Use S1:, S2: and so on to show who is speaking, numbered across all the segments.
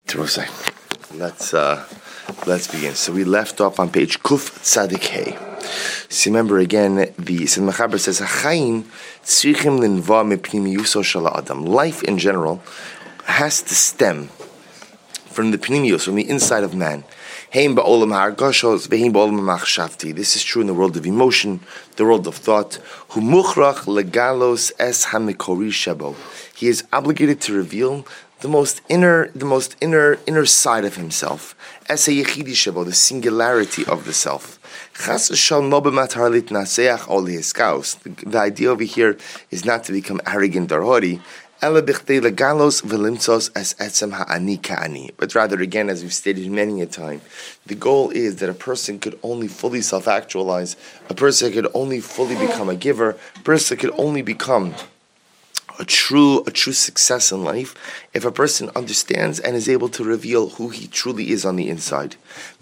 S1: Terosai. Let's begin. So we left off on page Kuf Tzadik Hey. So remember again, the Sid Mechaber says, "Hachaim tzrichim linva mepnimiyuso shel ha'adam." Life in general has to stem from the pnimiyus, from the inside of man. Heim ba'olam ha'argashos, ve'heim ba'olam ha'machshavti. This is true in the world of emotion, the world of thought. Hu muchrach legalos es hamikori shebo. He is obligated to reveal the most inner side of himself. Es ha'yechidi shebo, the singularity of the self. The idea over here is not to become arrogant or haughty, but rather, again, as we've stated many a time, the goal is that a person could only fully self-actualize, a person could only fully become a giver, a person could only become a true success in life if a person understands and is able to reveal who he truly is on the inside.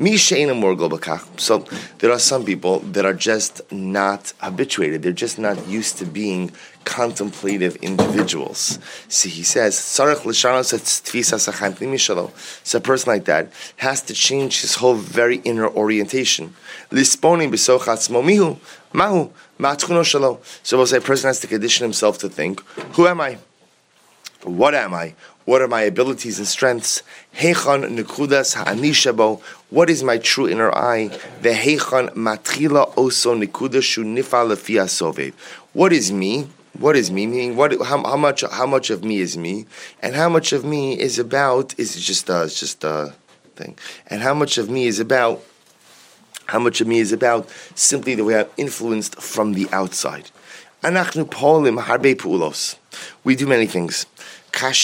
S1: So there are some people that are just not habituated, they're just not used to being contemplative individuals. See, he says, so a person like that has to change his whole very inner orientation. So a person has to condition himself to think, who am I? What am I? What are my abilities and strengths? What is my true inner I? What is me? What is me? Meaning, how much of me is me, and how much of me is just a thing, and how much of me is about simply the way I'm influenced from the outside. We do many things. As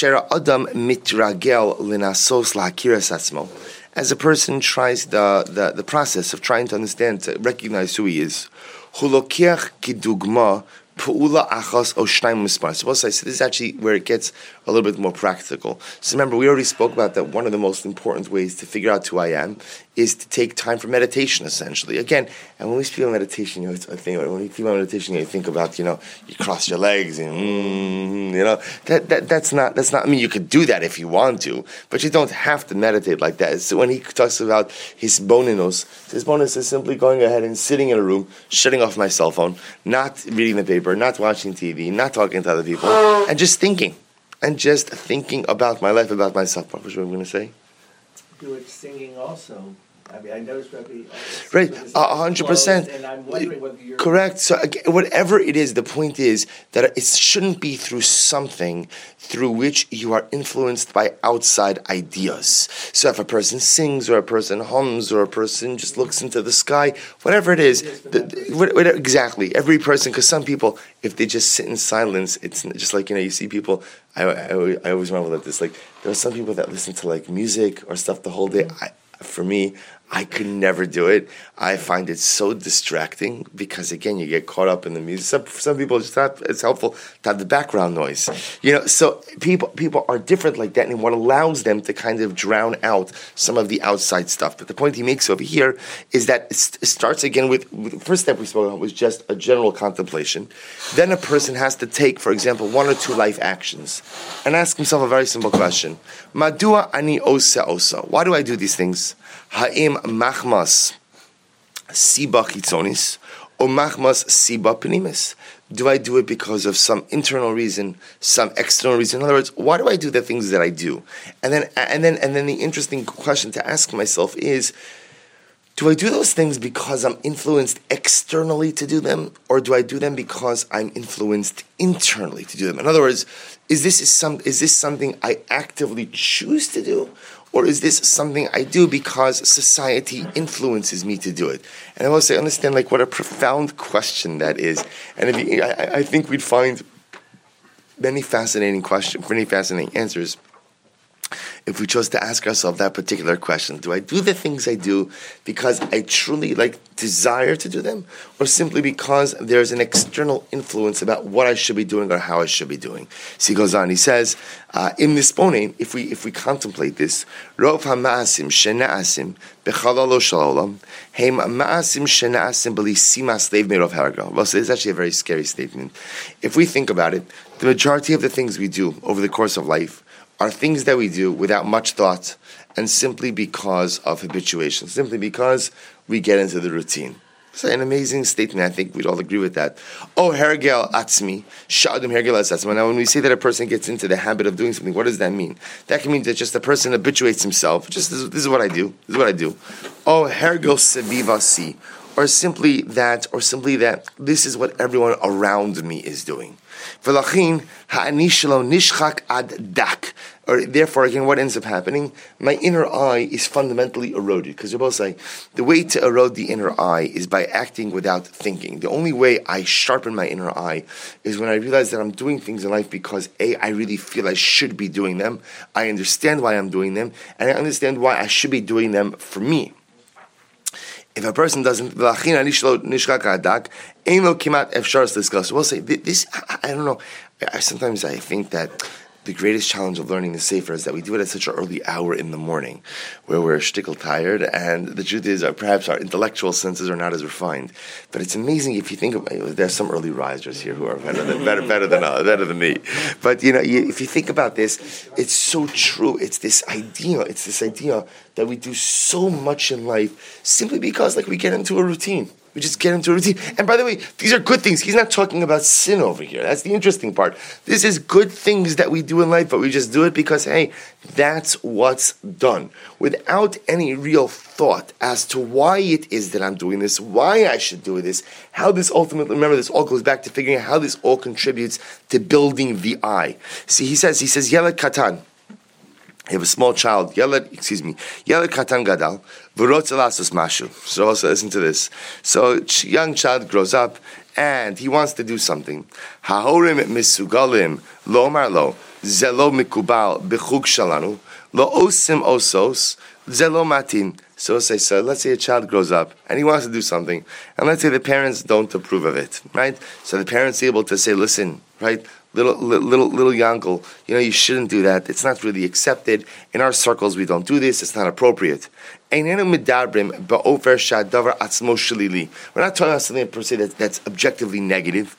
S1: a person tries the process of trying to understand, to recognize who he is, Suppose I say this is actually where it gets a little bit more practical. So remember, we already spoke about that one of the most important ways to figure out who I am is to take time for meditation, essentially. Again, and when we speak about meditation, when you think about meditation, you think about, you cross your legs and, that's not, I mean, you could do that if you want to, but you don't have to meditate like that. So when he talks about his bonus is simply going ahead and sitting in a room, shutting off my cell phone, not reading the paper, not watching TV, not talking to other people, and just thinking about my life, about myself. What was I'm going to say?
S2: Do it singing also. I mean, I noticed Rabbi.
S1: Right, 100%.
S2: And I'm wondering whether you're
S1: correct. So again, whatever it is, the point is that it shouldn't be through something through which you are influenced by outside ideas. So if a person sings, or a person hums, or a person just looks into the sky, whatever it is, exactly. Every person, because some people, if they just sit in silence, it's just like, you see people. I always marvel at this. Like, there are some people that listen to like music or stuff the whole day. For me, I could never do it. I find it so distracting because, again, you get caught up in the music. Some people just it's helpful to have the background noise. So people are different like that, and what allows them to kind of drown out some of the outside stuff. But the point he makes over here is that it starts again with the first step we spoke about was just a general contemplation. Then a person has to take, for example, one or two life actions and ask himself a very simple question. Madua ani osa? Why do I do these things? Ha'im machmas siba chitzonis or machmas siba penimis? Do I do it because of some internal reason, some external reason? In other words, why do I do the things that I do? And then the interesting question to ask myself is, do I do those things because I'm influenced externally to do them, or do I do them because I'm influenced internally to do them? In other words, is this something I actively choose to do, or is this something I do because society influences me to do it? And I will say, understand what a profound question that is. And I think we'd find many fascinating answers if we chose to ask ourselves that particular question. Do I do the things I do because I truly desire to do them, or simply because there's an external influence about what I should be doing or how I should be doing? So he goes on, he says, in this morning, if we contemplate this, Rov ha'ma'asim shena'asim b'chalalo shel heim ma'asim shena'asim b'li simas leiv me'rov haragal. Well, so it's actually a very scary statement. If we think about it, the majority of the things we do over the course of life are things that we do without much thought and simply because of habituation, simply because we get into the routine. It's an amazing statement. I think we'd all agree with that. Oh, hergel atzmi, sha'adum hergel atzmi. Now, when we say that a person gets into the habit of doing something, what does that mean? That can mean that just a person habituates himself. Just this is what I do. This is what I do. Oh, hergel sevivasi, or simply that, this is what everyone around me is doing. V'lachin ha'ani shelo nishchak ad dak. Or therefore, again, what ends up happening? My inner eye is fundamentally eroded. Because Rabbi say, the way to erode the inner eye is by acting without thinking. The only way I sharpen my inner eye is when I realize that I'm doing things in life because A, I really feel I should be doing them. I understand why I'm doing them. And I understand why I should be doing them for me. If a person doesn't, we'll say, this, I don't know, sometimes I think that the greatest challenge of learning the Sefer is that we do it at such an early hour in the morning, where we're shtickle tired, and the truth is, perhaps our intellectual senses are not as refined. But it's amazing if you think of it. There's some early risers here who are better than me. But if you think about this, it's so true. It's this idea that we do so much in life simply because, we get into a routine. We just get into a routine. And by the way, these are good things. He's not talking about sin over here. That's the interesting part. This is good things that we do in life, but we just do it because, hey, that's what's done. Without any real thought as to why it is that I'm doing this, why I should do this, how this ultimately, remember, this all goes back to figuring out how this all contributes to building the I. See, he says, Yelad Katan. You have a small child, Yelad Katan Gadal, v'rotze lasos mashu. So also listen to this. So young child grows up and he wants to do something. Hahorim misugalim lo omar lo zelo mikubal b'chug shalanu lo osim osos zelo matin. So let's say a child grows up and he wants to do something, and let's say the parents don't approve of it, right? So the parents are able to say, listen, right? Little Yankel, you shouldn't do that. It's not really accepted. In our circles, we don't do this. It's not appropriate. We're not talking about something per se that's objectively negative.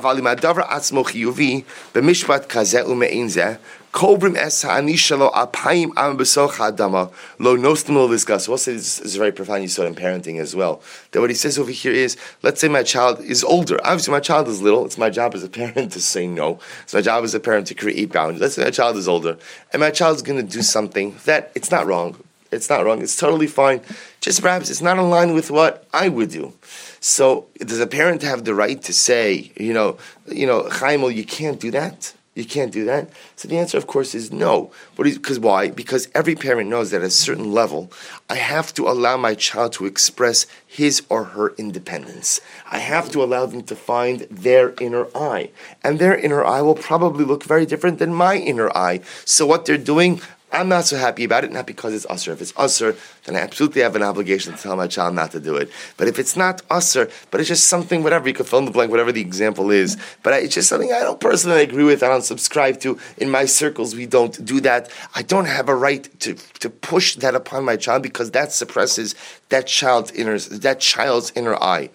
S1: Kobrim es ha'anishalo apayim am besoch adama lo nostimol viskas. Also, this is very profound. You saw it in parenting as well. That what he says over here is, let's say my child is older. Obviously, my child is little. It's my job as a parent to say no. It's my job as a parent to create boundaries. Let's say my child is older, and my child's going to do something that it's not wrong. It's not wrong. It's totally fine. Just perhaps it's not in line with what I would do. So, does a parent have the right to say, Chaim, you can't do that? You can't do that? So the answer, of course, is no. Because why? Because every parent knows that at a certain level, I have to allow my child to express his or her independence. I have to allow them to find their inner eye. And their inner eye will probably look very different than my inner eye. So what they're doing, I'm not so happy about it, not because it's usher. If it's usher, then I absolutely have an obligation to tell my child not to do it. But if it's not usher, but it's just something, whatever, you could fill in the blank, whatever the example is, but it's just something I don't personally agree with, I don't subscribe to. In my circles, we don't do that. I don't have a right to push that upon my child because that suppresses that child's inner eye.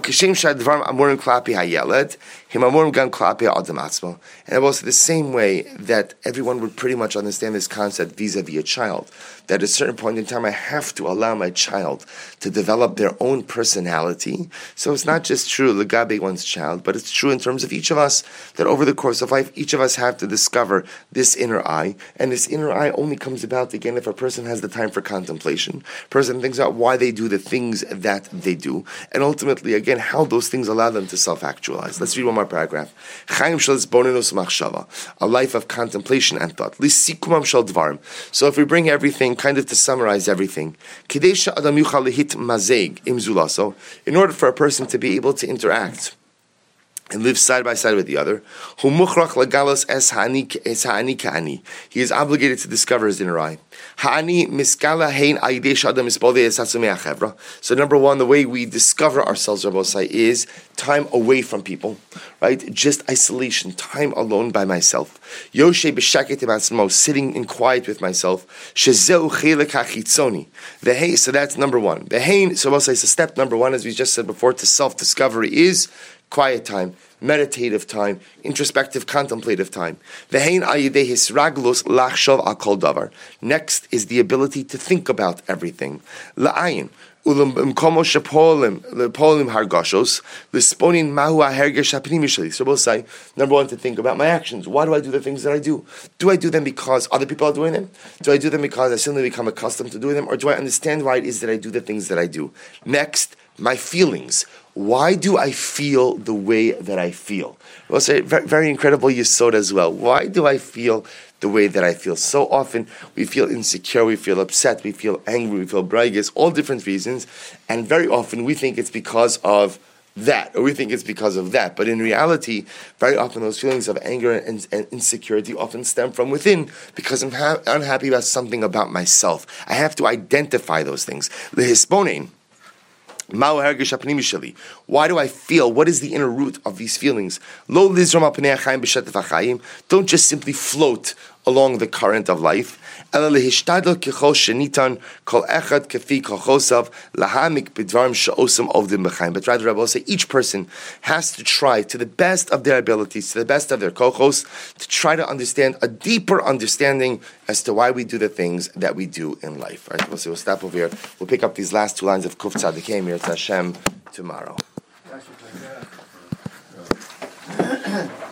S1: And also the same way that everyone would pretty much understand this concept vis-a-vis a child, that at a certain point in time I have to allow my child to develop their own personality. So it's not just true legabe one's child, but it's true in terms of each of us, that over the course of life, each of us have to discover this inner eye, and this inner eye only comes about, again, if a person has the time for contemplation, a person thinks about why they do the things that they do, and ultimately, again, how those things allow them to self-actualize. Let's read one more paragraph. A life of contemplation and thought. So if we bring everything, kind of to summarize everything, in order for a person to be able to interact and live side by side with the other, he is obligated to discover his inner eye. So number one, the way we discover ourselves, Rabbosai, is time away from people, right? Just isolation, time alone by myself. Sitting in quiet with myself. So that's number one. So Rabbosai, so step number one, as we just said before, to self-discovery is quiet time, meditative time, introspective, contemplative time. Next is the ability to think about everything. Number one, to think about my actions. Why do I do the things that I do? Do I do them because other people are doing them? Do I do them because I simply become accustomed to doing them? Or do I understand why it is that I do the things that I do? Next, my feelings. Why do I feel the way that I feel? We'll say very incredible yesod as well. Why do I feel the way that I feel? So often we feel insecure, we feel upset, we feel angry, we feel braigus, all different reasons, and very often we think it's because of that, or we think it's because of that. But in reality, very often those feelings of anger and insecurity often stem from within, because I'm unhappy about something about myself. I have to identify those things. Lehisponin. Why do I feel? What is the inner root of these feelings? Don't just simply float along the current of life. But rather, Rabbi will say each person has to try to the best of their abilities, to the best of their kochos, to try to understand a deeper understanding as to why we do the things that we do in life. All right, we'll stop over here. We'll pick up these last two lines of Kuf Tzadikim here to Hashem tomorrow.